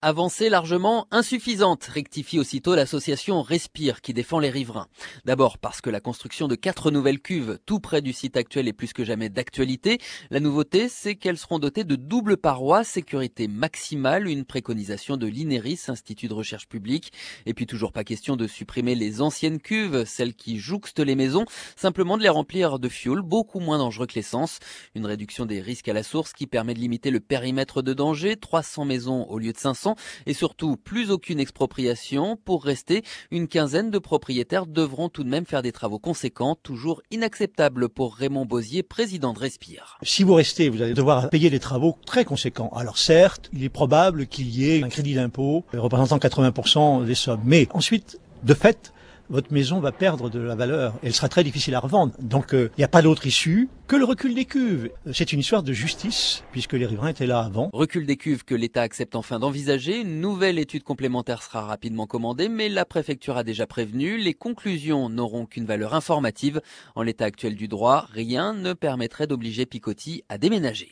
Avancée largement insuffisante, rectifie aussitôt l'association Respire qui défend les riverains. D'abord parce que la construction de 4 nouvelles cuves tout près du site actuel est plus que jamais d'actualité. La nouveauté, c'est qu'elles seront dotées de doubles parois, sécurité maximale, une préconisation de l'INERIS, Institut de recherche publique. Et puis toujours pas question de supprimer les anciennes cuves, celles qui jouxtent les maisons, simplement de les remplir de fioul beaucoup moins dangereux que l'essence. Une réduction des risques à la source qui permet de limiter le périmètre de danger, 300 maisons au lieu de 500. Et surtout, plus aucune expropriation. Pour rester, une quinzaine de propriétaires devront tout de même faire des travaux conséquents, toujours inacceptable pour Raymond Bozier, président de Respire. Si vous restez, vous allez devoir payer des travaux très conséquents. Alors certes, il est probable qu'il y ait un crédit d'impôt représentant 80% des sommes. Mais ensuite, de fait, votre maison va perdre de la valeur. Elle sera très difficile à revendre. Donc il n'y a pas d'autre issue que le recul des cuves. C'est une histoire de justice, puisque les riverains étaient là avant. Recul des cuves que l'État accepte enfin d'envisager. Une nouvelle étude complémentaire sera rapidement commandée, mais la préfecture a déjà prévenu. Les conclusions n'auront qu'une valeur informative. En l'état actuel du droit, rien ne permettrait d'obliger Picoty à déménager.